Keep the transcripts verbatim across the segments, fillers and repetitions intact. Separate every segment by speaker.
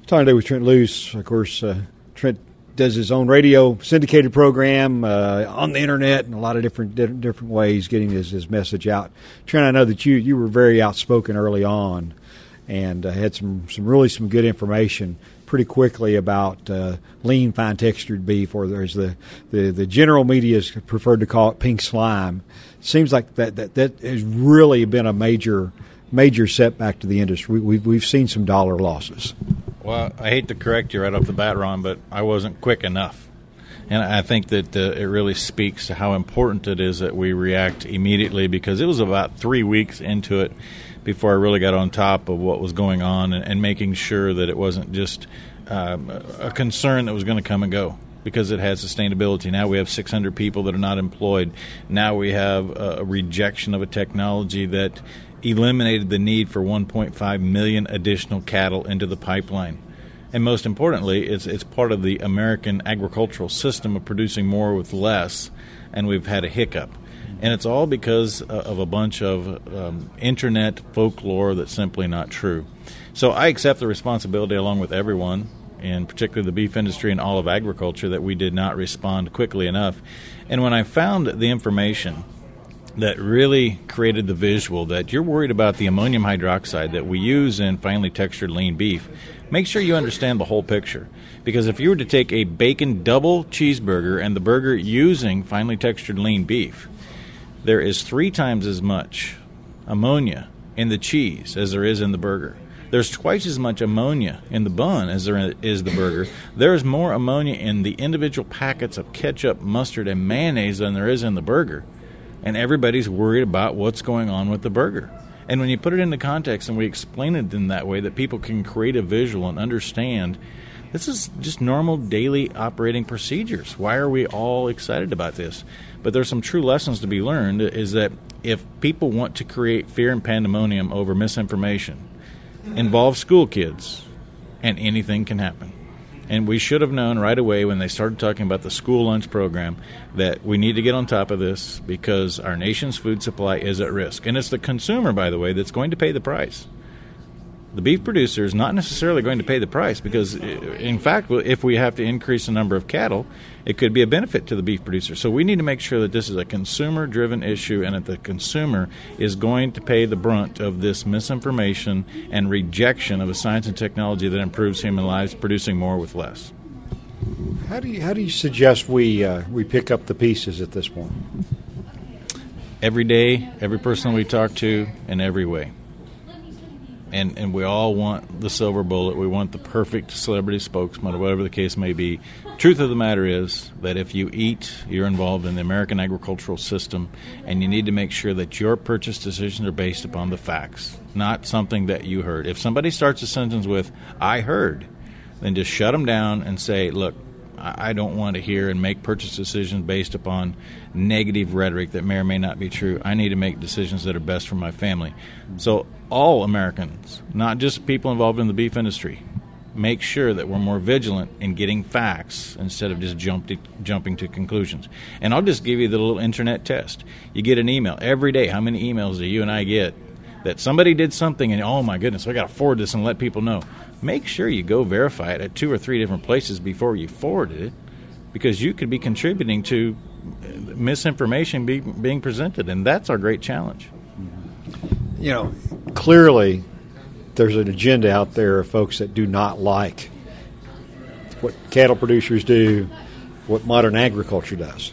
Speaker 1: Talking today with Trent Loos. Of course, uh, Trent does his own radio syndicated program uh, on the internet in a lot of different different ways, getting his, his message out. Trent, I know that you, you were very outspoken early on and uh, had some, some really some good information pretty quickly about uh, lean, fine-textured beef, or there's the, the, the general media has preferred to call it pink slime. It seems like that, that, that has really been a major major setback to the industry. We, we've, we've seen some dollar losses.
Speaker 2: Well, I hate to correct you right off the bat, Ron, but I wasn't quick enough. And I think that uh, it really speaks to how important it is that we react immediately, because it was about three weeks into it before I really got on top of what was going on and, and making sure that it wasn't just um, a concern that was going to come and go, because it had sustainability. Now we have six hundred people that are not employed. Now we have a rejection of a technology that eliminated the need for one point five million additional cattle into the pipeline. And most importantly, it's it's part of the American agricultural system of producing more with less, and we've had a hiccup. And it's all because of a bunch of um, internet folklore that's simply not true. So I accept the responsibility, along with everyone, and particularly the beef industry and all of agriculture, that we did not respond quickly enough. And when I found the information that really created the visual that you're worried about the ammonium hydroxide that we use in finely textured lean beef, make sure you understand the whole picture. Because if you were to take a bacon double cheeseburger and the burger using finely textured lean beef, there is three times as much ammonia in the cheese as there is in the burger. There's twice as much ammonia in the bun as there is the burger. There is more ammonia in the individual packets of ketchup, mustard, and mayonnaise than there is in the burger. And everybody's worried about what's going on with the burger. And when you put it into context and we explain it in that way that people can create a visual and understand, this is just normal daily operating procedures. Why are we all excited about this? But there's some true lessons to be learned, is that if people want to create fear and pandemonium over misinformation, involve school kids, and anything can happen. And we should have known right away when they started talking about the school lunch program that we need to get on top of this, because our nation's food supply is at risk. And it's the consumer, by the way, that's going to pay the price. The beef producer is not necessarily going to pay the price, because, in fact, if we have to increase the number of cattle, it could be a benefit to the beef producer. So we need to make sure that this is a consumer-driven issue and that the consumer is going to pay the brunt of this misinformation and rejection of a science and technology that improves human lives, producing more with less.
Speaker 1: How do you, how do you suggest we uh, we pick up the pieces at this point?
Speaker 2: Every day, every person we talk to, in every way. And and we all want the silver bullet. We want the perfect celebrity spokesman, or whatever the case may be. Truth of the matter is that if you eat, you're involved in the American agricultural system, and you need to make sure that your purchase decisions are based upon the facts, not something that you heard. If somebody starts a sentence with, "I heard," then just shut them down and say, look, I don't want to hear and make purchase decisions based upon negative rhetoric that may or may not be true. I need to make decisions that are best for my family. So all Americans, not just people involved in the beef industry, make sure that we're more vigilant in getting facts instead of just jump to, jumping to conclusions. And I'll just give you the little internet test. You get an email every day. How many emails do you and I get that somebody did something and, oh, my goodness, I got to forward this and let people know? Make sure you go verify it at two or three different places before you forward it, because you could be contributing to misinformation be, being presented, and that's our great challenge.
Speaker 1: You know, clearly there's an agenda out there of folks that do not like what cattle producers do, what modern agriculture does.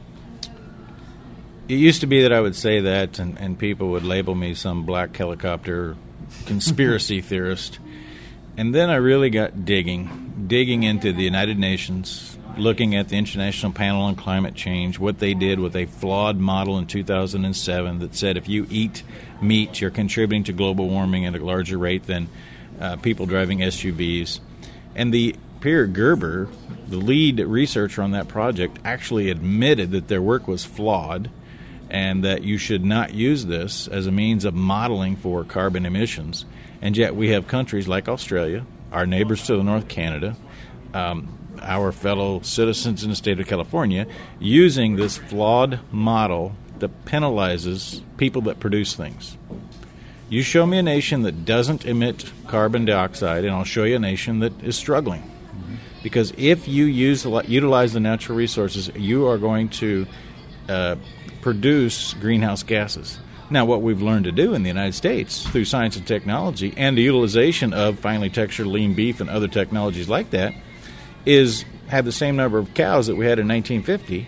Speaker 2: It used to be that I would say that, and, and people would label me some black helicopter conspiracy theorist. And then I really got digging, digging into the United Nations, looking at the International Panel on Climate Change, what they did with a flawed model in two thousand seven that said if you eat meat, you're contributing to global warming at a larger rate than uh, people driving S U Vs. And the Pierre Gerber, the lead researcher on that project, actually admitted that their work was flawed and that you should not use this as a means of modeling for carbon emissions. And yet we have countries like Australia, our neighbors to the north, Canada, um, our fellow citizens in the state of California, using this flawed model that penalizes people that produce things. You show me a nation that doesn't emit carbon dioxide, and I'll show you a nation that is struggling. Mm-hmm. Because if you use utilize the natural resources, you are going to uh, produce greenhouse gases. Now, what we've learned to do in the United States through science and technology and the utilization of finely textured lean beef and other technologies like that is have the same number of cows that we had in nineteen fifty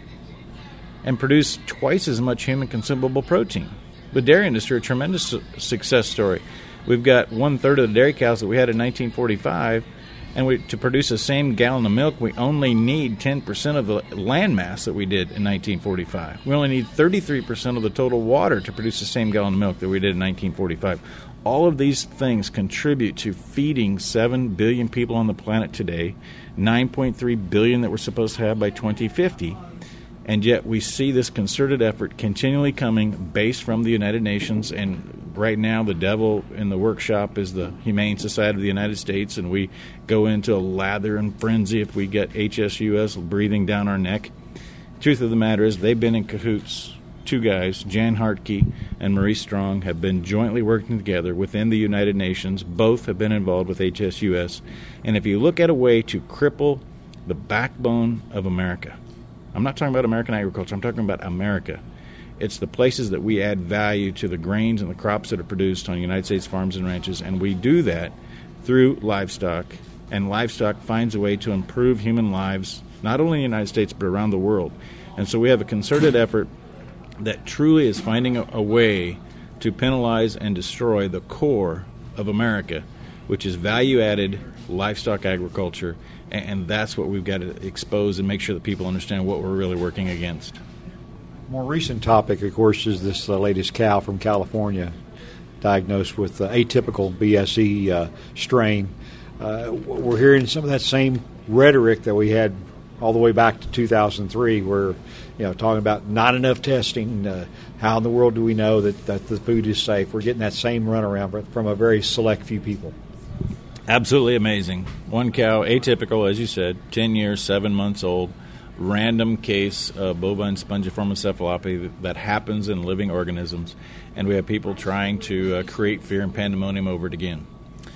Speaker 2: and produce twice as much human consumable protein. The dairy industry, a tremendous su- success story. We've got one-third of the dairy cows that we had in nineteen forty-five, and we, to produce the same gallon of milk, we only need ten percent of the land mass that we did in nineteen forty-five. We only need thirty-three percent of the total water to produce the same gallon of milk that we did in nineteen forty-five. All of these things contribute to feeding seven billion people on the planet today, nine point three billion that we're supposed to have by twenty fifty. And yet we see this concerted effort continually coming based from the United Nations. And right now the devil in the workshop is the Humane Society of the United States, and we go into a lather and frenzy if we get H S U S breathing down our neck. Truth of the matter is they've been in cahoots. Two guys, Jan Hartke and Maurice Strong, have been jointly working together within the United Nations. Both have been involved with H S U S. And if you look at a way to cripple the backbone of America, I'm not talking about American agriculture, I'm talking about America. It's the places that we add value to the grains and the crops that are produced on United States farms and ranches, and we do that through livestock, and livestock finds a way to improve human lives, not only in the United States, but around the world. And so we have a concerted effort that truly is finding a, a way to penalize and destroy the core of America, which is value-added livestock agriculture, and, and that's what we've got to expose and make sure that people understand what we're really working against.
Speaker 1: More recent topic, of course, is this uh, latest cow from California diagnosed with uh, atypical B S E uh, strain. Uh, we're hearing some of that same rhetoric that we had all the way back to two thousand three, where, you know, talking about not enough testing. Uh, how in the world do we know that, that the food is safe? We're getting that same runaround from a very select few people.
Speaker 2: Absolutely amazing. One cow, atypical, as you said, ten years, seven months old, random case of bovine spongiform encephalopathy that happens in living organisms, and we have people trying to uh, create fear and pandemonium over it again.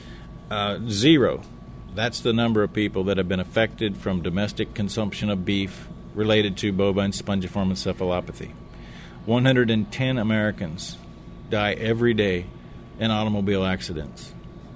Speaker 2: Uh, zero. That's the number of people that have been affected from domestic consumption of beef related to bovine spongiform encephalopathy. one hundred ten Americans die every day in automobile accidents.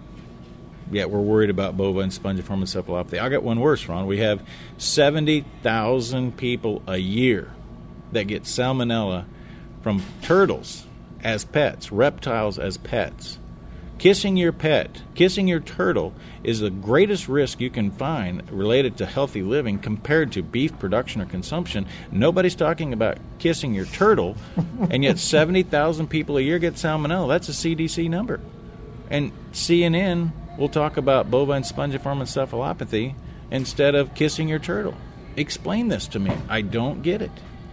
Speaker 2: Yet we're worried about bovine spongiform encephalopathy. I'll get one worse, Ron. We have seventy thousand people a year that get salmonella from turtles as pets, reptiles as pets. Kissing your pet, kissing your turtle, is the greatest risk you can find related to healthy living compared to beef production or consumption. Nobody's talking about kissing your turtle, and yet seventy thousand people a year get salmonella. That's a C D C number. And C N N will talk about bovine spongiform encephalopathy instead of kissing your turtle. Explain this to me. I don't get it.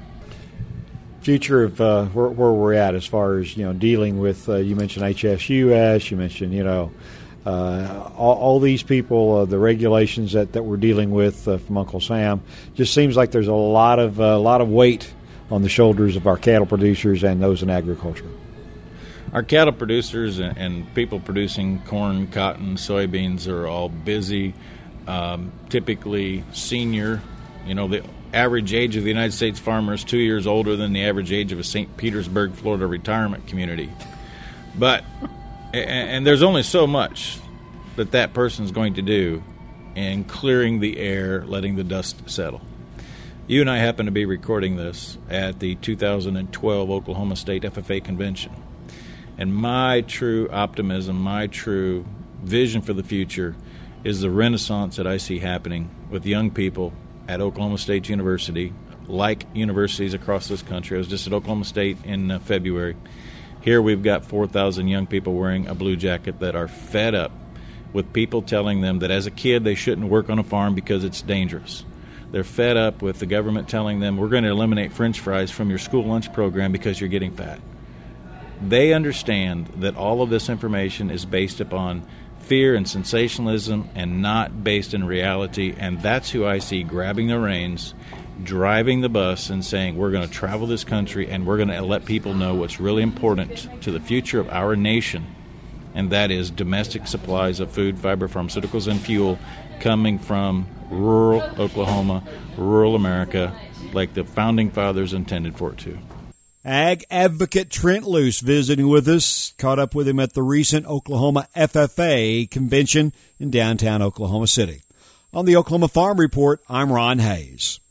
Speaker 1: Future of uh, where, where we're at as far as, you know, dealing with, uh, you mentioned H S U S, you mentioned, you know, uh, all, all these people, uh, the regulations that, that we're dealing with uh, from Uncle Sam. Just seems like there's a lot of a uh, lot of weight on the shoulders of our cattle producers and those in agriculture.
Speaker 2: Our cattle producers and, and people producing corn, cotton, soybeans are all busy, um, typically senior. You know, the average age of the United States farmer is two years older than the average age of a Saint Petersburg, Florida retirement community. But, and, and there's only so much that that person's going to do in clearing the air, letting the dust settle. You and I happen to be recording this at the two thousand twelve Oklahoma State F F A Convention. And my true optimism, my true vision for the future is the renaissance that I see happening with young people at Oklahoma State University, like universities across this country. I was just at Oklahoma State in uh, February. Here we've got four thousand young people wearing a blue jacket that are fed up with people telling them that as a kid they shouldn't work on a farm because it's dangerous. They're fed up with the government telling them, we're going to eliminate French fries from your school lunch program because you're getting fat. They understand that all of this information is based upon fear and sensationalism and not based in reality, and that's who I see grabbing the reins, driving the bus, and saying we're going to travel this country and we're going to let people know what's really important to the future of our nation, and that is domestic supplies of food, fiber, pharmaceuticals, and fuel coming from rural Oklahoma, rural America, like the Founding Fathers intended for it to.
Speaker 3: Ag advocate Trent Luce visiting with us. Caught up with him at the recent Oklahoma F F A convention in downtown Oklahoma City. On the Oklahoma Farm Report, I'm Ron Hayes.